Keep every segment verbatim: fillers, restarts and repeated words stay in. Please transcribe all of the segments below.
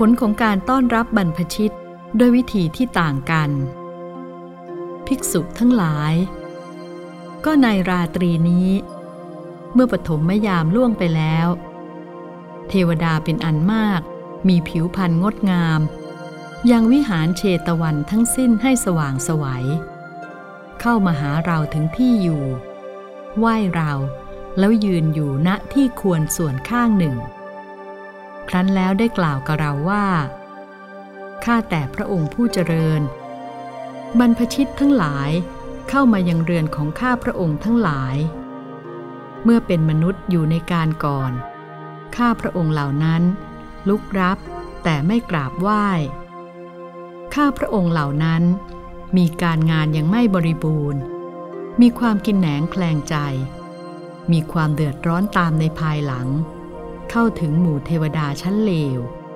ลของการต้อนรับบรรพชิตด้วยวิธีที่ต่างกันภิกษุทั้งหลายก็ในราตรีนี้เมื่อปฐมยามล่วงไปแล้วเทวดาเป็นอันมากมีผิวพรรณงดงามยังวิหารเชตวันทั้งสิ้นให้สว่างไสวเข้ามาหาเราถึงที่อยู่ไหว้เราแล้วยืนอยู่ณที่ควรส่วนข้างหนึ่งครั้นแล้วได้กล่าวกับเราว่าข้าแต่พระองค์ผู้เจริญบรรพชิตทั้งหลายเข้ามายังเรือนของข้าพระองค์ทั้งหลายเมื่อเป็นมนุษย์อยู่ในการก่อนข้าพระองค์เหล่านั้นลุกรับแต่ไม่กราบไหว้ข้าพระองค์เหล่านั้นมีการงานยังไม่บริบูรณ์มีความกินแหนงแคลงใจมีความเดือดร้อนตามในภายหลังเข้าถึงหมู่เทวดาชั้นเลว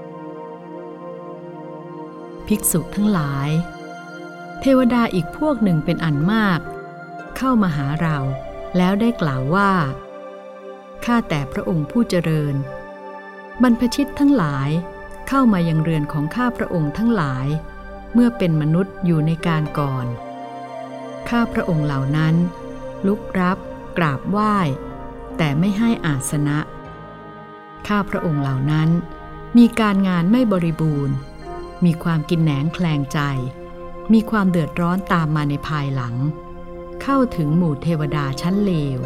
ภิกษุทั้งหลายเทวดาอีกพวกหนึ่งเป็นอันมากเข้ามาหาเราแล้วได้กล่าวว่าข้าแต่พระองค์ผู้เจริญบรรพชิตทั้งหลายเข้ามายังเรือนของข้าพระองค์ทั้งหลายเมื่อเป็นมนุษย์อยู่ในการก่อนข้าพระองค์เหล่านั้นลุกรับกราบไหว้แต่ไม่ให้อาสนะข้าพระองค์เหล่านั้นมีการงานไม่บริบูรณ์มีความกินแหนงแคลงใจมีความเดือดร้อนตามมาในภายหลังเข้าถึงหมู่เทวดาชั้นเลว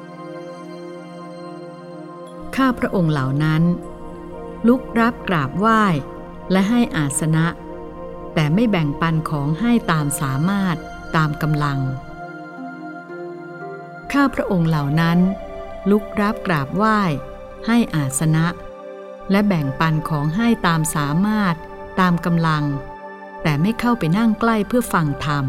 ข้าพระองค์เหล่านั้นลุกรับกราบไหว้และให้อาสนะแต่ไม่แบ่งปันของให้ตามสามารถตามกำลังข้าพระองค์เหล่านั้นลุกรับกราบไหว้ให้อาสนะและแบ่งปันของให้ตามสามารถตามกำลังแต่ไม่เข้าไปนั่งใกล้เพื่อฟังธรรม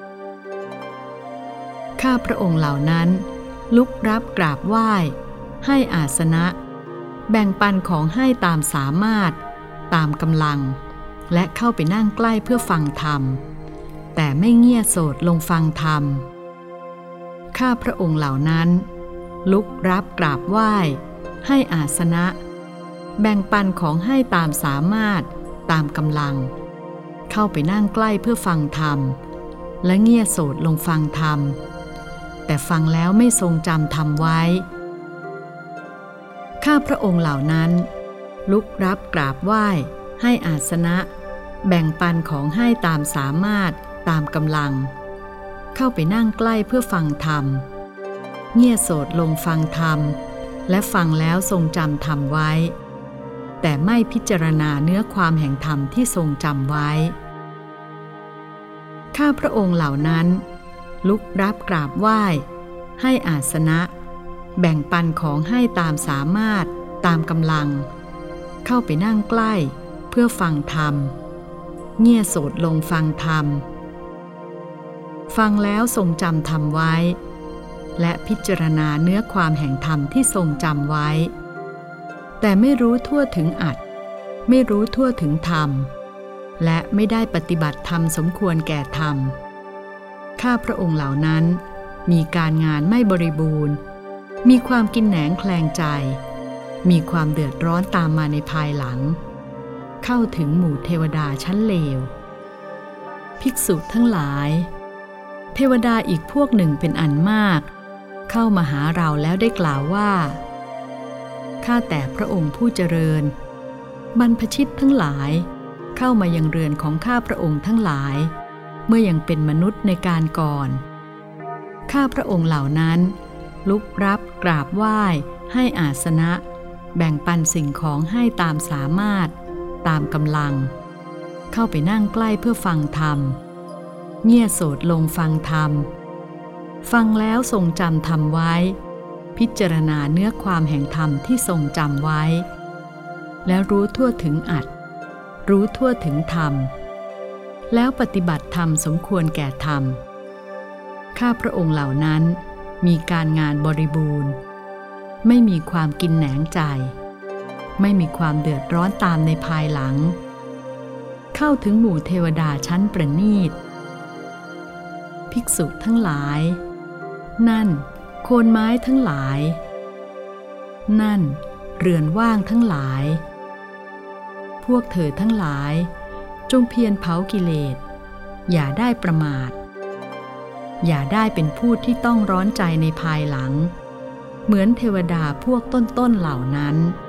ข้าพระองค์เหล่านั้นลุกรับกราบไหว้ให้อาสนะแบ่งปันของให้ตามสามารถตามกำลังและเข้าไปนั่งใกล้เพื่อฟังธรรมแต่ไม่เงี่ยโสดลงฟังธรรมข้าพระองค์เหล่านั้นลุกรับกราบไหว้ให้อาสนะแบ่งปันของให้ตามสามารถตามกำลังเข้าไปนั่งใกล้เพื่อฟังธรรมและเงี่ยโสดลงฟังธรรมแต่ฟังแล้วไม่ทรงจำธรรมไว้ข้าพระองค์เหล่านั้นลุกรับกราบไหว้ให้อาสนะแบ่งปันของให้ตามสามารถตามกำลังเข้าไปนั่งใกล้เพื่อฟังธรรมเงี่ยโสดลงฟังธรรมและฟังแล้วทรงจำธรรมไว้แต่ไม่พิจารณาเนื้อความแห่งธรรมที่ทรงจำไว้ข้าพระองค์เหล่านั้นลุกรับกราบไหว้ให้อาสนะแบ่งปันของให้ตามสามารถตามกำลังเข้าไปนั่งใกล้เพื่อฟังธรรมเงี่ยโสดลงฟังธรรมฟังแล้วทรงจำธรรมไว้และพิจารณาเนื้อความแห่งธรรมที่ทรงจำไว้แต่ไม่รู้ทั่วถึงอัตถ์ไม่รู้ทั่วถึงธรรมและไม่ได้ปฏิบัติธรรมสมควรแก่ธรรมข้าพระองค์เหล่านั้นมีการงานไม่บริบูรณ์มีความกินแหนงแคลงใจมีความเดือดร้อนตามมาในภายหลังเข้าถึงหมู่เทวดาชั้นเลวภิกษุทั้งหลายเทวดาอีกพวกหนึ่งเป็นอันมากเข้ามาหาเราแล้วได้กล่าวว่าข้าแต่พระองค์ผู้เจริญบรรพชิตทั้งหลายเข้ามายังเรือนของข้าพระองค์ทั้งหลายเมื่อยังเป็นมนุษย์ในการก่อนข้าพระองค์เหล่านั้นลุกรับกราบไหว้ให้อาสนะแบ่งปันสิ่งของให้ตามสามารถตามกำลังเข้าไปนั่งใกล้เพื่อฟังธรรมเงี่ยโสดลงฟังธรรมฟังแล้วทรงจำธรรมไว้พิจารณาเนื้อความแห่งธรรมที่ทรงจำไว้แล้วรู้ทั่วถึงอัตถ์รู้ทั่วถึงธรรมแล้วปฏิบัติธรรมสมควรแก่ธรรมข้าพระองค์เหล่านั้นมีการงานบริบูรณ์ไม่มีความกินแหนงใจไม่มีความเดือดร้อนตามในภายหลังเข้าถึงหมู่เทวดาชั้นประณีตภิกษุทั้งหลายนั่นโคนไม้ทั้งหลายนั่นเรือนว่างทั้งหลายพวกเธอทั้งหลายจงเพียรเผากิเลสอย่าได้ประมาทอย่าได้เป็นผู้ที่ต้องร้อนใจในภายหลังเหมือนเทวดาพวกต้นๆเหล่านั้น